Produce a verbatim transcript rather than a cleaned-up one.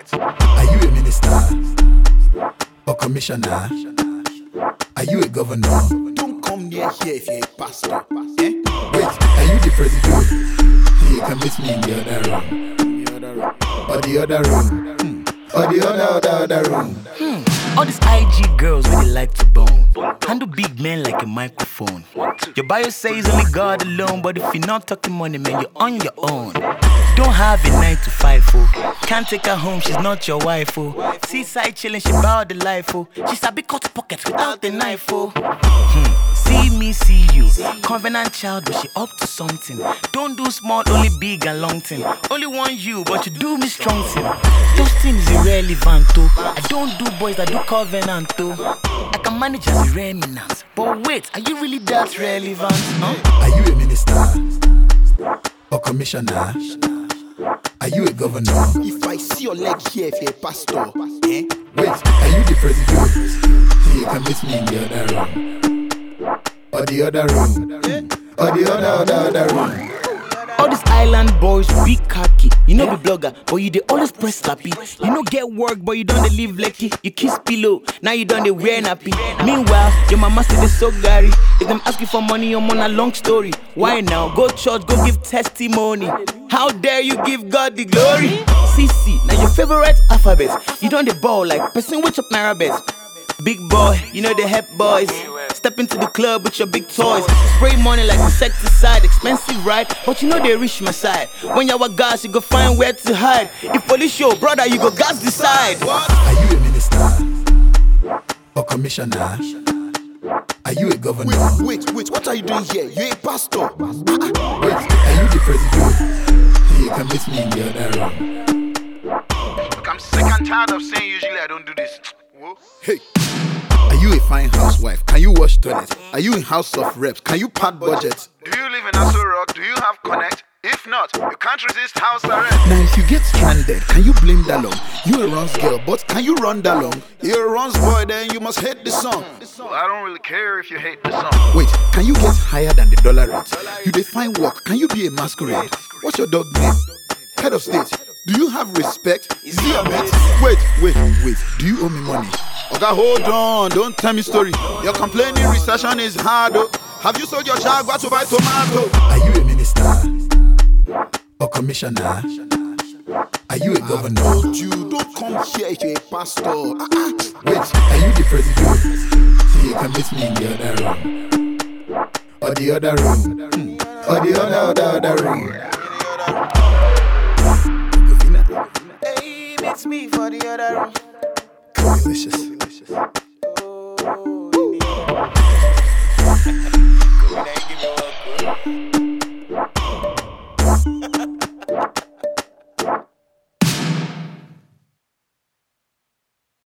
Are you a minister or commissioner? Are you a governor? Don't come near here if you're a pastor. Eh? Wait, are you the president? You can meet me in the other room. The other room. Or the other room. Hmm. Or the other, other, other room. Hmm. All these I G girls really like to bone. Handle big men like a microphone. Your bio says only God alone, but if you're not talking money, man, you're on your own. Don't have a nine to five, oh. Can't take her home, she's not your wife, oh. Seaside chilling, she bout the life, oh. She's a big cut pockets without the knife, oh. Hmm. See me, see you. Covenant child, but she up to something. Don't do small, only big and long thing. Only want you, but you do me strong thing. Those things irrelevant, oh. I don't do boys that do covenant, oh. I can manage as a remnant. But wait, are you really that relevant? Huh? Are you a minister or commissioner? Are you a governor? If I see your leg here if you're a pastor. Eh? Wait, are you the president? You can meet me in the other room. Or the other room. Or the other, other, other room. All these island boys, big khaki. You know be blogger, but you they always press slappy. You know get work, but you don't they live lucky. You kiss pillow, now you don't they wear nappy. Meanwhile, your mama say they so Gary. If them asking for money, I'm on a long story. Why now? Go church, go give testimony. How dare you give God the glory? C C, now your favorite alphabet. You don't they ball like person which up Naira bets. Big boy, you know they help boys. Step into the club with your big toys. Spray money like insecticide, expensive right? But you know they reach my side. When you're gas, you go find where to hide. If police show, brother, you go gas decide. Are you a minister or commissioner? Are you a governor? Wait, wait, wait, what are you doing here? You're a pastor. Wait, are you the president? You can meet me in the other room. Look, I'm sick and tired of saying usually I don't do this. Whoa. Hey. Are you a fine housewife? Can you wash toilets? Are you in House of Reps? Can you pad budget? Do you live in Aso Rock? Do you have connect? If not, you can't resist house arrest. Now if you get stranded, can you blame Dalong? You a runs girl, but can you run Dalong? You're a runs boy, then you must hate the song. Well, I don't really care if you hate the song. Wait, can you get higher than the dollar rate? You define work, can you be a masquerade? What's your dog name? Head of state, do you have respect? Is he your mate? Wait, wait, wait, do you owe me money? Okay, hold on, don't tell me story. You're complaining recession is hard, oh. Have you sold your jaguar to buy tomato? Are you a minister or commissioner? Are you a governor? I told you, don't come here if you're a pastor. Uh-uh. Wait, are you the president? You can meet me in the other room. Or the other room. Hmm. Or the other, other, other room. Hey, meet me for the other room. Delicious.